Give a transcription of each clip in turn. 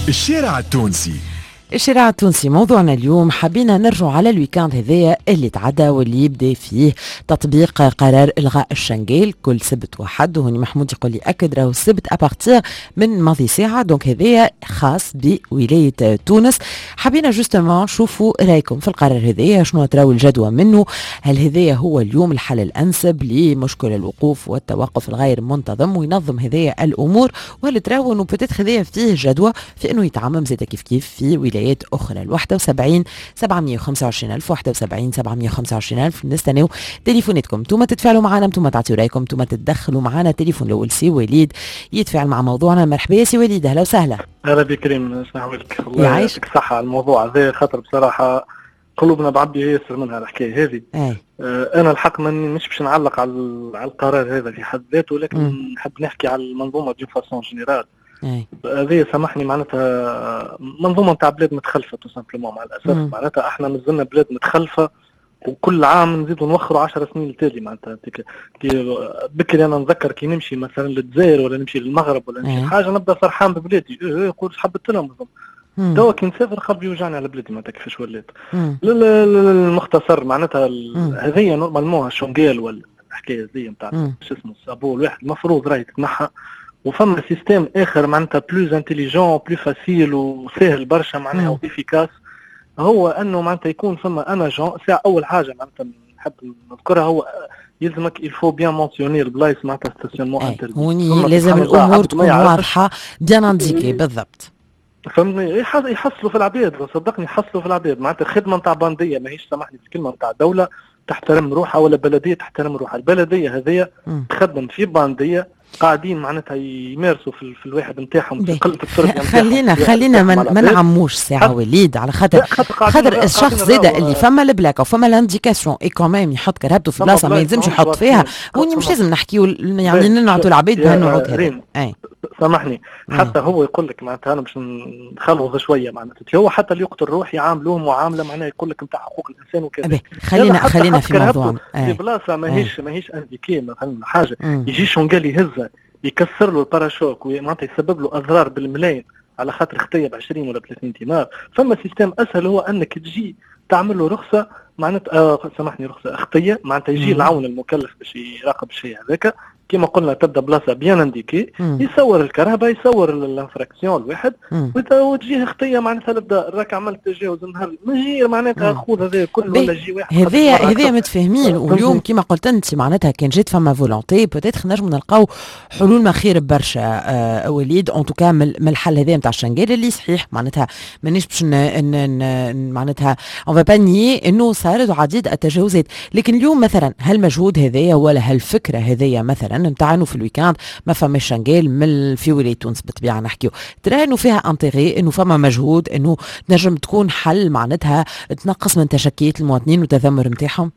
الشارع التونسي. الشارع التونسي موضوعنا اليوم. حبينا نرجع على الويكاند هذايا اللي تعدى واللي يبدا فيه تطبيق قرار الغاء الشنقيل كل سبت وحد، وهني محمود يقول لي اكد راهو السبت ابارتير من ماضي ساعه، دونك هذايا خاص بولايه تونس. حبينا جوستومون نشوفوا رايكم في القرار هذايا، شنو تراو الجدوى منه؟ هل هذايا هو اليوم الحل الانسب لمشكل الوقوف والتوقف الغير منتظم وينظم هذايا الامور، وهل تراو انه بتدخل هذايا فيه جدوى في انه يتعمم زي كيف في ولايات أخرى؟ 71 725 ألف 71 725 ألف. نستناو تليفوناتكم، انتم تتفاعلوا معنا، انتم تعطيوا رايكم، انتم تتدخلوا معنا. تليفون الأول سي وليد يتفاعل مع موضوعنا. مرحبا يا سي وليد، أهلا وسهلا. أهلا بك كريم، شنحوالك؟ الله يعيشك صحة على الموضوع هذا، خاطر بصراحة قلوبنا بعبي ياسر منها الحكاية هذه. أنا الحق مش باش نعلق على القرار هذا في حد ذاته، لكن نحب نحكي على المنظومة دي فاسون جينيرال. هذه سامحني معناتها منظومه نتاع بلاد متخلفه تو سامبلومون، مع الاسف. معناتها احنا مازلنا بلاد متخلفه، وكل عام نزيدوا نوخروا 10 سنين لتالي. معناتها بكري انا نذكر كي نمشي مثلا للجزائر ولا نمشي للمغرب ولا نمشي حاجه نبدا فرحان ببلادي، يقول حبت لهم توا كي نسافر قلبي يوجعني على بلادي، معناتها كيفاش ولات. المختصر معناتها هذه نورمالمون الشونغيل ولا الحكايه هذه نتاع شو اسمه الصابون، الواحد المفروض راهي تتنحى وفما سيستم اخر معناتها بلوز انتيليجون بلو فاسيل وسهل برشا معناها وافيكاس، هو انه معناتها يكون فما اجون ساعه. اول حاجه معناتها نحب نذكرها هو يلزمك الفو بيان مونسيوني البلايص معناتها ستاسيونمون انترفيو، هوني لازم الامور تكون واضحه بيان انديكي بالضبط. فهمني؟ يحصلوا في العباد، صدقني يحصلوا في العباد. معناتها خدمه نتاع بانديه ماهيش سامحني في الكلمه نتاع دوله تحترم روحها ولا بلديه تحترم روحها. البلديه هذيا تخدم في بانديه قاعدين معناتها يمارسوا في الواحد نتاعهم في قلة التربية. خلينا ما نعموش ساعة وليد، على خاطر الشخص زاده اللي فما البلاك وفما الانديكاسيون اي كوميم يحط كرهبته في بلاصه ما يلزمش يحط فيها، وني مش لازم نحكيو يعني ننعطوا العباد بهالنوع هذا. سامحني، حتى هو يقول لك معناتها انا باش نخلوض شويه معناتها، هو حتى اللي يقتل الروح يعاملوه معامله معناها يقول لك نتاع حقوق الانسان وكذا. خلينا في موضوعنا في بلاصه ماهيش انديكي مثلا حاجه، يجي شونغال يهزها يكسر له الباراشوك ومعناتها يسبب له اضرار بالملايين على خاطر خطيه ب 20 ولا 30 دينار. فما سيستم اسهل هو انك تجي تعمل له رخصه معناتها سامحني رخصه اختيه، معناتها يجي العون المكلف باش يراقب الشيء هذاك كما قلنا، تبدا بلاصه بيان انديكي، يصور الكهرباء يصور الانفراكسيون الواحد وتجيه خطيه معناتها نبدا راك عملت تجاوز النهار ماشي معناتها خذ هذا كل ولا جي واحد. هذه متفاهمين. واليوم كما قلت انت معناتها كان جات فما فولونتي بوتيتر نجم نلقاو حلول ما خير برشا وليد. ان توكا من الحل هذا نتاع الشنقيل اللي صحيح معناتها مانيش باش معناتها اون فا با نيي انه صارت عديد التجاوزات، لكن اليوم مثلا هالمجهود هذايا ولا هالفكره هذايا مثلا نتاع انه في الويكاند ما فماش شنقيل من في ولايه تونس بالطبيعه نحكيو، ترى انه فيها انتيغي انه فما مجهود انه نجم تكون حل معناتها تنقص من تشكيات المواطنين والتذمر نتاعهم؟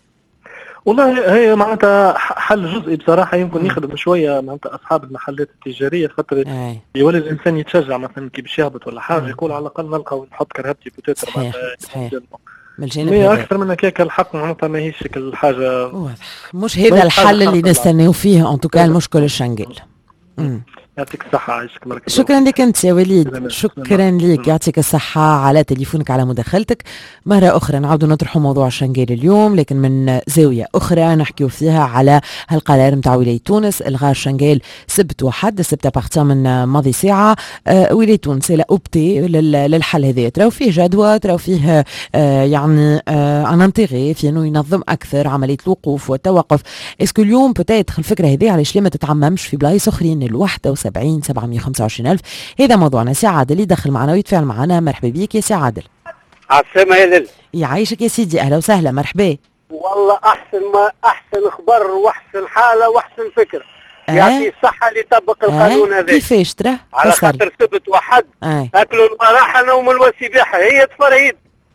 والله هي معناتها حل جزئي بصراحه، يمكن يخدم شويه معناتها اصحاب المحلات التجاريه، خاطر يولي الانسان يتشجع مثلا كي باش يهبط ولا حاجه يقول على الاقل نلقى نحط كرهبتي بوتيتر. صحيح اكثر من هكاك الحق معناتها ماهيش شكل حاجه مش هذا الحل اللي نستناو فيه ان توكا المشكل الشنقيل. يعطيك الصحة، عايشك بارك الله. شكرا لك انت يا وليد، شكرا لك، يعطيك الصحة على تليفونك على مداخلتك. مرة أخرى نعودوا نطرحوا موضوع الشنقيل اليوم، لكن من زاوية أخرى نحكيو فيها على هالقرار نتاع ولاية تونس إلغاء الشنقيل سبت وحد. السبت أبارتير من ماضي ساعة ولاية تونس لا أوبتي للحل هذا. تراو فيه جدوى، تراو فيه يعني ان انتيغي في انه ينظم أكثر عملية الوقوف والتوقف. اسكو اليوم بتايتر الفكرة هذه علاش ليه ما تتعممش في بلايص أخرين؟ 71 725 ألف. هذا موضوعنا. سي عادل يدخل معنا ويتفاعل معنا. مرحبا بيك يا سي عادل. عالسلامة يا ليل. يعيشك يا سيدي، أهلا وسهلا، مرحبا. والله أحسن خبر وأحسن حالة وأحسن فكر. يعطي الصحة اللي يطبق القانون هذا. كيفاش ترى؟ على خاطر سبت وحد أكلوا المراحة نوم الوسباحة هي تفرهيد.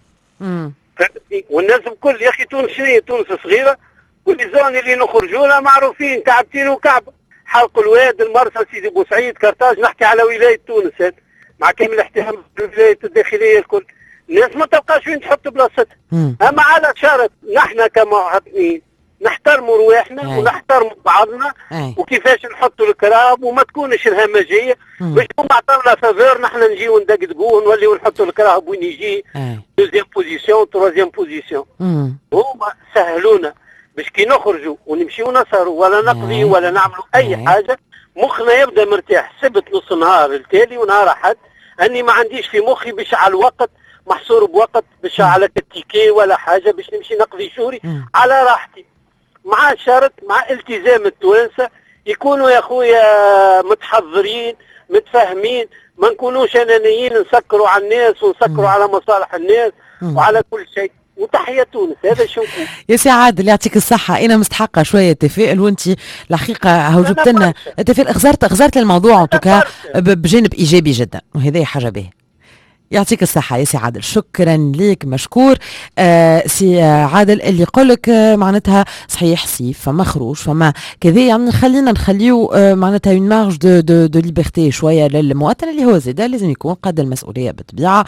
والناس الكل يا أخي تونس شنو تونس صغيرة، والزون اللي نخرجوا لها معروفين كعبتين وكعبة. حلق الواد، المرسى، سيدي بوسعيد، كرتاج، نحكي على ولاية تونس مع كامل الاحترام للولايات الداخلية الكل. الناس ما تلقاش وين تحط بلاصتها. أما على شرط نحن كمواطنين نحترموا رواحنا ونحترموا بعضنا وكيفاش نحطوا الكراب وما تكونش الهمجيه باش هم عطاونا فافور نحن نجيو ندقدقوه ونوليو نحطوا الكراب وين يجي دوزيام بوزيسيون تروازيام بوزيسيون. هما سهلونا باش كي نخرجوا ونمشيو نسهروا ولا نقضيوا ولا نعملوا اي حاجه مخنا يبدا مرتاح. سبت نص نهار التالي ونهار احد اني ما عنديش في مخي باش على الوقت محصور بوقت باش على كتيكي ولا حاجه باش نمشي نقضي شهري على راحتي، مع شرط مع التزام التوانسه يكونوا يا خويا متحضرين متفاهمين، ما نكونوش انانيين نسكروا على الناس ونسكروا على مصالح الناس وعلى كل شيء. وتحية تونس هذا شو يا سي عادل يعطيك الصحة. أنا مستحقة شوية تفاؤل وأنت الحقيقة هو جبت لنا تفاؤل. غزرت الموضوع أنتوكا بجانب إيجابي جدا وهذه حاجة باهية. يعطيك الصحة يا سي عادل، شكرا ليك مشكور. سي عادل اللي يقولك معناتها صحيح صيف فما خروج فما كذا، يعني خلينا نخليو معناتها اون مارج دو ليبرتي شوية للمواطن اللي هو زادا لازم يكون قد المسؤولية بالطبيعة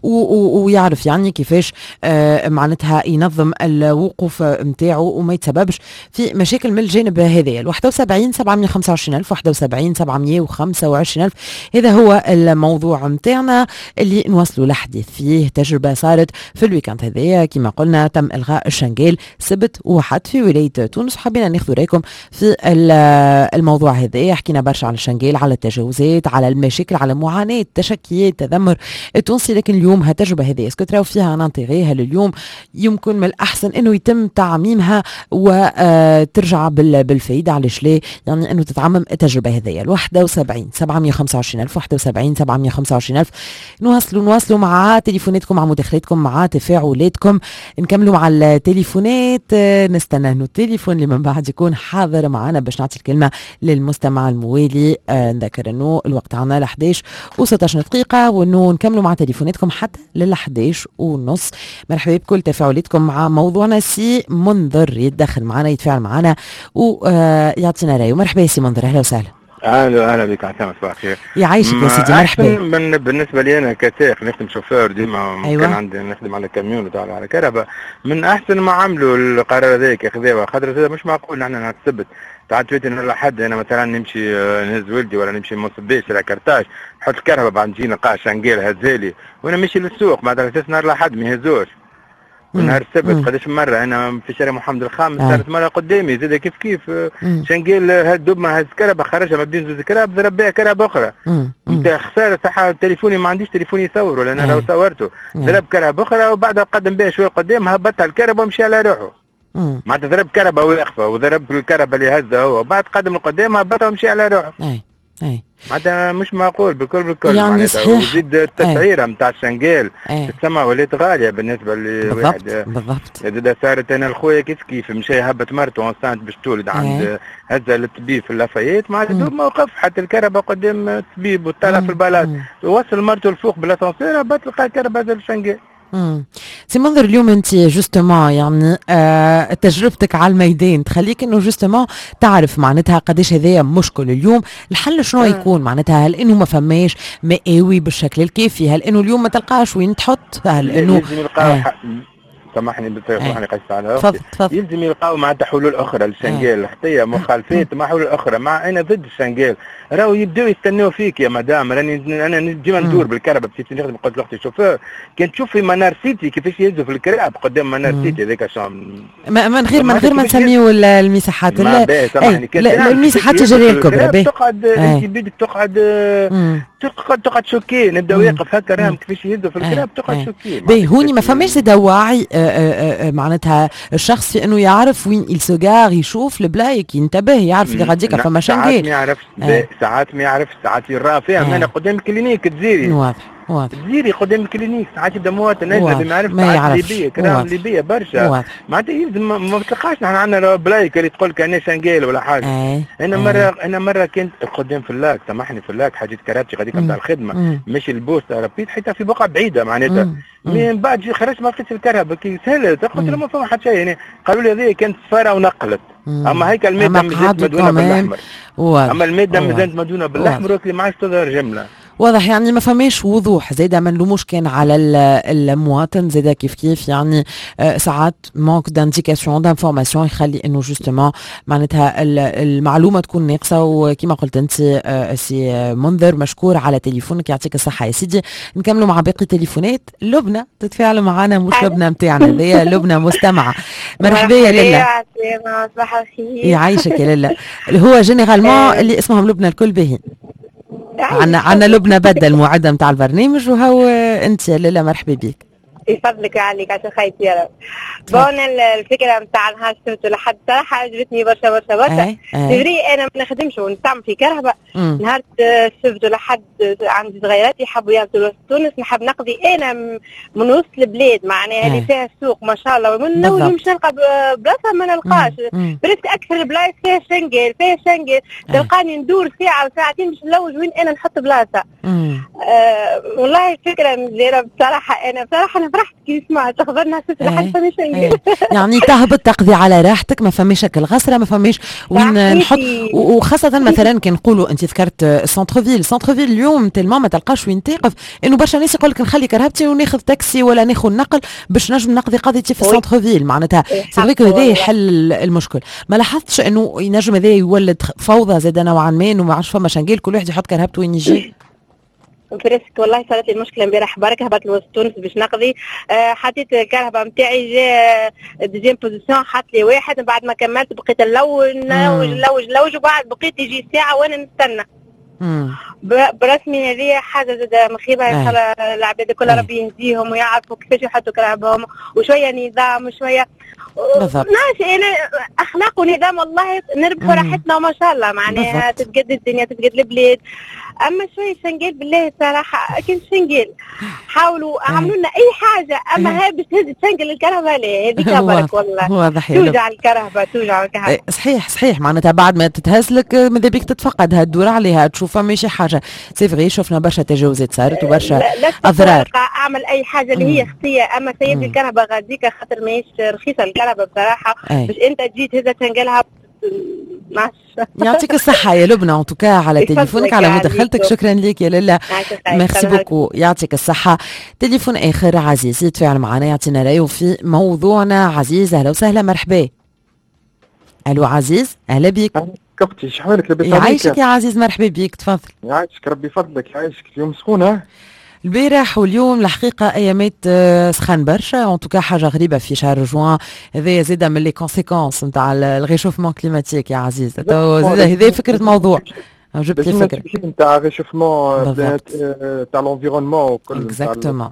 ويعرف يعني كيفاش معناتها ينظم الوقوف نتاعو وما يتسببش في مشاكل من الجانب هذايا. 71 725 ألف 71 725 ألف هذا هو الموضوع نتاعنا اللي نوصلوا لحديث فيه. تجربة صارت في الويكاند هذايا كما قلنا، تم إلغاء الشنغال سبت وحد في ولاية تونس. حبينا ناخذ رايكم في الموضوع هذايا. حكينا برشا على الشنغال، على التجاوزات، على المشاكل، على معاناة تشكيات تذمر التونسي، لكن اليوم هالتجربة هذه اسكو تراو فيها نانتيغيها لليوم يمكن من الأحسن إنه يتم تعميمها وترجع بالفايدة. علاش لا يعني إنه تتعمم التجربة هذايا. 71 725 ألف 71 725 ألف نواصلوا مع تليفوناتكم، مع مداخلاتكم، مع تفاعلاتكم. نكملوا مع التليفونات، نستنى انه التليفون اللي من بعد يكون حاضر معنا باش نعطي الكلمه للمستمع الموالي. نذكر انه الوقت عنا ل 11 و16 دقيقه وانه نكملوا مع تليفوناتكم حتى لل 11 ونص. مرحبا بكل تفاعلاتكم مع موضوعنا. سي منذر يتدخل معنا يتفاعل معنا ويعطينا رايه. مرحبا يا سي منذر، اهلا وسهلا. اهلا بك عسام، صباح الخير. يعيشك يا سيدي، مرحبا. بالنسبه لي انا كسائق نخدم شوفير ديما. أيوة. كان عندي نخدم على كاميون وتاع على كهرباء. من احسن ما عملوا القرار هذاك خذوه، خاطر مش معقول نحن نهار السبت تعال تويتر ولا حد انا مثلا نمشي نهز ولدي ولا نمشي موسبيش على كرتاج نحط الكهرباء بعد نجي نلقى شنقيل هزالي وانا مشي للسوق بعد على اساس نهار الاحد ما يهزوش. ونهار السبت قداش مرة أنا في شارع محمد الخامس صارت مرة قدامي زاد كيف شنقيل هالدب ما هز كربة خرجها ما بين زوز كراب ضرب بها كربة أخرى. أنت خسارة صح تليفوني ما عنديش تليفون يصور ولا أنا لو صورته ضرب كربة أخرى وبعدها قدم بها شوية قدام هبطها الكربة ومشي على روحه. معناتها ضرب كربة واقفة وضرب الكربة اللي هزها هو بعد قدم لقدام هبطها ومشي على روحه. معناتها مش معقول بالكل يعني صحيح. وزيد التسعيره نتاع الشنقال تسمى ولات غاليه بالنسبه لواحد. بالضبط. اذا صارت انا الخويا كيف مشى هبط مرته وانسانت باش تولد عند هزه للطبيب في اللافايات معناتها دوب موقف حتى الكهرباء قدام الطبيب وطلع في البلاط وصل مرته الفوق بالاسانسير هبط لقى الكهرباء هذا الشنقال. سي منظر اليوم انت جوستومون يعني تجربتك على الميدان تخليك انه جوستومون تعرف معناتها قداش هذايا مشكل اليوم. الحل شنو يكون معناتها؟ هل انه ما فماش مقاوي بالشكل الكافي؟ هل انه اليوم ما تلقاش وين تحط؟ هل انه سامحني سامحني قيس على تفضل. يلزم يلقاو معناتها حلول اخرى للشنقال حتى مخالفات مع حلول اخرى. مع انا ضد الشنقال راهو يبداو يستناو فيك يا مدام. راني انا ديما ندور بالكهرباء بسيت نخدم قلت لاختي شوفور كان تشوف في منار سيتي كيفاش يهزوا في الكراب قدام منار سيتي هذاك من غير ما نسميو المساحات المساحات التجاريه الكبرى تقعد انت بدك تقعد شوكي نبدا واقف هكا راهم كيفاش يهزوا في الكراب تقعد شوكي. باهي هوني ما فماش زاد وعي معناتها الشخص في انه يعرف وين السجار يشوف البلايك ينتبه يعرف اللي غاديك فما شنقال. ساعات ما يعرفش ساعات ما يعرفش ساعات يرى فيها انا قدام الكلينيك تزيري واضح تزيري قدام الكلينيك ساعات يبدا مواطن اجنبي ما يعرفش ساعات ليبيه كلام ليبيه برشا معناتها يلزم ما تلقاش نحن عندنا بلايك اللي تقول لك انا شنقال ولا حاجه. انا مره كنت قدام في اللاك سامحني في اللاك حاجه كراتشي غاديك نتاع الخدمه ماشي البوسطه ربيت حتى في بقعه بعيده معناتها من بعد خرجت ما لقيتش الكهرباء كي سهلت قلت لهم ما فما حتى شيء يعني قالوا لي هذه كانت سفاره ونقلت اما هيك الماده مازالت مدهونه بالاحمر اما الماده مازالت مدهونه بالاحمر وكلي ما عادش تظهر جمله واضح يعني ما فماش وضوح زاده، ما نلوموش كان على المواطن زاده كيف يعني ساعات مانك دانديكاسيون دانفورماسيون يخلي انه جوستومون معناتها المعلومه تكون ناقصه. وكما قلت انت سي منذر مشكور على تليفونك، يعطيك الصحه يا سيدي. نكملوا مع باقي تليفونات. لبنى تتفاعل معنا، مش لبنى نتاعنا هذيا، لبنى مستمعه. مرحبا يا لاله. صباح الخير. يعيشك يا لاله. هو جينيرالمون اللي اسمهم لبنى الكل باهين. عنا لبنى بدل المعدة نتاع البرنامج، وهو انت يا لاله مرحبا بك. يفضلك ويعليك عشان خيتي يا رب. بون الفكره نتاع نهار السبت لحد صراحه عجبتني برشا برشا برشا. تدري انا ما نخدمش ونستعمل في كهرباء. نهار السبت لحد عندي صغيراتي يحبوا يهبطوا لتونس، نحب نقضي انا من وسط البلاد معناها اللي فيها السوق ما شاء الله، ونولي مش نلقى بلاصه ما نلقاش. بريسك اكثر البلايص فيها شنقل فيها شنقل، تلقاني ندور ساعه وساعتين باش نلوج وين انا نحط بلاصه. والله الفكره مزيانه بصراحه. انا فرحت كي سمعت تخبرنا ست لحد فماش يعني تهبط تقضي على راحتك، ما فماش الغسره، ما فماش وين نحط. وخاصه مثلا كي نقولوا انت ذكرت السنتر فيل اليوم تلما ما تلقاش وين تقف، انه برشا ناس يقول لك نخلي كرهبتي وناخذ تاكسي ولا ناخذ نقل باش نجم نقضي قضيتي في السنتر فيل. معناتها سي فري كو هذا يحل المشكل. ما لاحظتش انه ينجم هذا يولد فوضى زاد نوعا ما، انه ما عادش فما شنقيل، كل واحد يحط كرهبته وين يجي؟ بريسك والله صارت لي المشكله امبارح برك هبط لوسط تونس باش نقضي. حطيت الكهرباء نتاعي جا دوزيام بوزيسيون، حط لي واحد بعد ما كملت بقيت نلوج وبعد بقيت يجي ساعه وانا نستنى. برسمي هذه حاجه زاد مخيبه. ان شاء الله العباد كلها ربي يهديهم ويعرفوا كيفاش يحطوا كرهبهم، وشويه نظام وشويه ماشي. انا اخلاق ونظام والله نربحوا راحتنا وما شاء الله معناها تتقد الدنيا تتقد البلاد. اما شويه شنقيل بالله صراحه كان شنقيل حاولوا عملوا لنا اي حاجه، اما هاي باش تهز تشنقل الكهرباء لا هذيك برك والله توجع الكهرباء توجع الكهرباء. صحيح معناتها بعد ما تتهز لك ماذا بيك تتفقدها تدور عليها تشوفها ماشي حاجه. سي فغي شفنا برشا تجاوزات صارت وبرشا اضرار. اعمل اي حاجه اللي هي خطيه، اما سيد الكهرباء غاديك خاطر ماهيش رخيصه الكهرباء بصراحه باش انت تجي تهزها تشنقلها. يعطيك الصحة يا لبنى ان توكا على تليفونك على مداخلتك. شكرا لك يا لاله، ميرسي بوكو، يعطيك الصحة. تليفون آخر عزيز يتفاعل معنا يعطينا رأيه في موضوعنا. عزيز أهلا وسهلا مرحبا. ألو عزيز أهلا بك. كفتي شحوالك لاباس عليك؟ يعيشك يا عزيز مرحبا بك تفضل. يعيشك ربي فضلك يعيشك. اليوم سخونة البارح واليوم الحقيقه ايامات سخان برشا، ان توكا حاجه غريبه في شهر جوان هذا زاده من لي كونسيكونس نتاع الريشوفمون كليماتيك يا عزيز. زاده هذه فكره موضوع جبت لي فكره نتاع الريشوفمون تاع لونفيرونمون وكل اكزاكتومون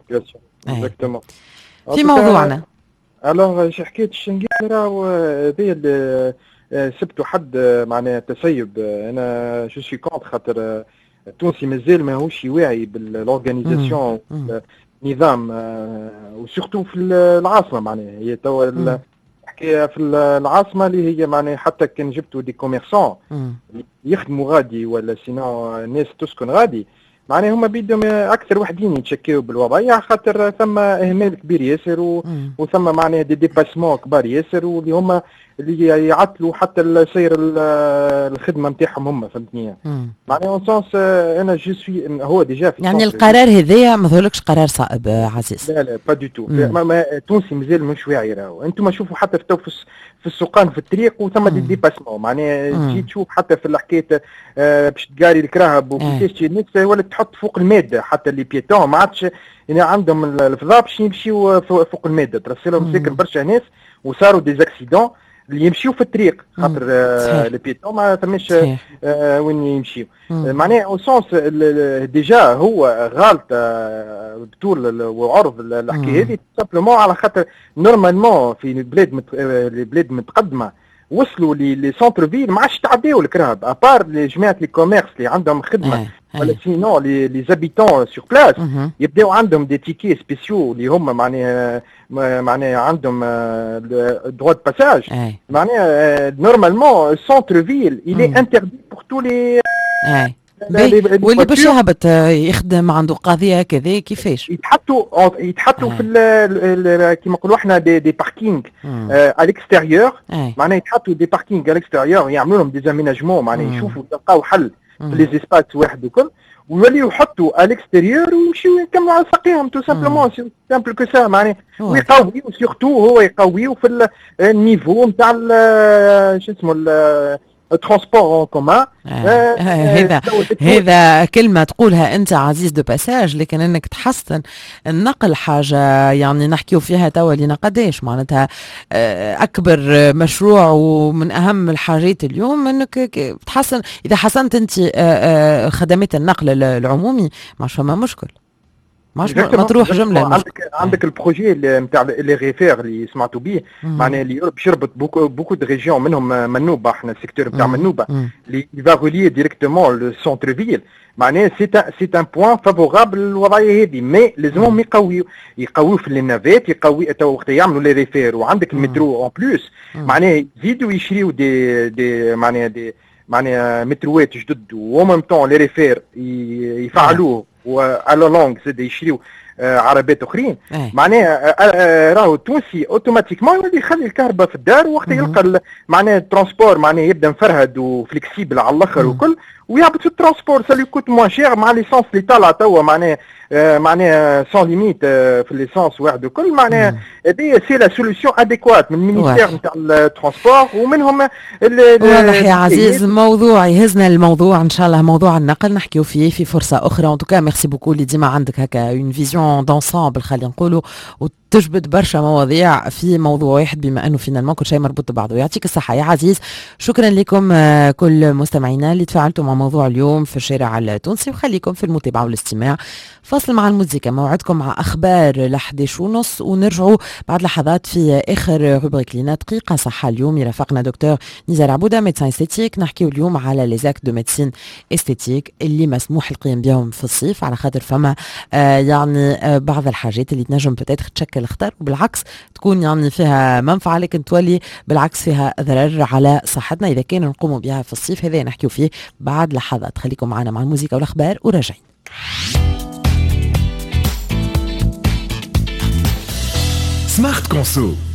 في موضوعنا. الوغ حكايه الشنقيل راهو هذه سبت حد معناها تسيب. انا جو سوي كونتر خاطر التونسي مازال ماهوش واعي بالاورغانيزاسيون النظام وسورتو في العاصمه. معناها هي توا الحكايه في العاصمه اللي هي معناها حتى كان جبتوا دي كوميرسون يخدموا غادي ولا سينو الناس تسكن غادي، معناها هما بيدهم اكثر وحدين يتشكيو بالوضعيه خاطر ثم اهمال كبير ياسر وثم معناها دي ديباسمون كبار ياسر واللي هما اللي يعطلوا حتى سير الخدمه نتاعهم هما. فهمتني معناها اون سونس انا جو سوي هو ديجا في يعني القرار هذايا ما ظهرلكش قرار صائب عزيز؟ لا با دي تو. التونسي مازال مش واعي راهو. انتم شوفوا حتى في السوقان في الطريق وثم دي ديباسمون معناها تجي تشوف حتى في الحكايه باش تقاري الكراهب وكيفاش الناس ولا تحط فوق الماده حتى اللي بيتون ما عادش يعني عندهم الفضاء باش يمشيوا فوق الماده. ترسلهم ساكن برشا ناس وصاروا دي زاكسيدون اللي يمشيو في الطريق خاطر لي بيتون ما ثماش وين يمشيو. معناها او سونس ديجا هو غلط بطول وعرض الحكايه هذه سامبلومون على خاطر نورمالمون في البلاد متقدمه وصلوا لي سونتر فيل ما عادش تعداو الكرهب ابار لي جماعه لي كوميرس اللي عندهم خدمه ولا سينو لي زابيتون سور بلاس يبداو عندهم دي تيكي سبيسيو اللي هما معناها عندهم دروا دو باساج. معناها نورمالمون السونتر فيل إلي انتردي بور تو لي واللي باش يهبط يخدم عنده قضيه كذا كيفاش يتحطوا في كيما نقولوا احنا دي باركينغ على الاكستيريور. معناها يتحطوا دي باركينغ على الاكستيريور يعملوا لهم دي زاميناجمون معناها يشوفوا يلقاو حل في لي زيسباس واحد وكل، ويوليو يحطوا الاكستيريور ويمشيو يكملوا على ساقيهم تو سامبلومون سامبل كو سا معناها. ويقويو سيرتو هو يقويو في النيفو نتاع شو اسمه الترونسبور اون كومان. هذا كلمه تقولها انت عزيز دو باساج، لكن انك تحسن النقل حاجه يعني نحكيو فيها توا لينا قداش معناتها اكبر مشروع ومن اهم الحاجات اليوم انك تحسن. اذا حسنت انت خدمات النقل العمومي ما فما مشكل، ما تروح جمله. عندك البروجي نتاع لي ريفير اللي سمعتوا به معناها اللي باش يربط بوكو دو ريجيون منهم منوبه، احنا السيكتور نتاع منوبه اللي يفا ريلي ديريكتومون لو سونتر فيل معناها سي ان بوان فافورابل للوضعيه هذه. مي لازمهم يقويو في النافات، يقوي تو وقت يعملوا لي ريفير. وعندك المترو اون بلوس معناها يزيدوا يشريوا دي معناها متروات جدد، ومن طون لي ريفير يفعلوه وعلى لونغ زاد يشريو عربات اخرين. معناها راهو التونسي اوتوماتيكمون يولي يخلي الكهرباء في الدار، وقت يلقى معناها الترونسبور معناها يبدا مفرهد وفليكسيبل على الاخر وكل، ويهبط في الترونسبور سالي كوت موان شير مع ليسونس اللي طالعه توا معناها سون ليميت في الليسونس واحد وكل. معناها هذه سي لا سوليسيون اديكوات من المينيستير نتاع الترونسبور ومنهم. واضح يا عزيز، موضوع يهزنا الموضوع ان شاء الله، موضوع النقل نحكيو فيه في فرصه اخرى. ان توكا ميرسي بوكو اللي ديما عندك هكا اون فيزيون دونسامبل خلينا نقولوا، تجبد برشا مواضيع في موضوع واحد بما انه فينا كل شيء مربوط ببعضه. يعطيك الصحه يا عزيز. شكرا لكم كل مستمعينا اللي تفاعلتوا مع موضوع اليوم في الشارع التونسي، وخليكم في المتابعه والاستماع. فاصل مع الموسيقى، موعدكم مع اخبار 11:30 ونرجعوا بعد لحظات في اخر روبريك لينا دقيقه صحه. اليوم يرافقنا دكتور نزار عبوده ميدسان استيتيك، نحكيو اليوم على لي زاك دو ميدسين استيتيك اللي مسموح القيام بهم في الصيف، على خاطر فما يعني بعض الحاجات اللي تنجم بتاتر تشكل خطر، وبالعكس تكون يعني فيها منفعه لكن تولي بالعكس فيها ضرر على صحتنا اذا كان نقوموا بها في الصيف. هذا نحكيو فيه بعد لحظات. خليكم معنا مع الموسيقى والاخبار وراجعين. سمارت كونسو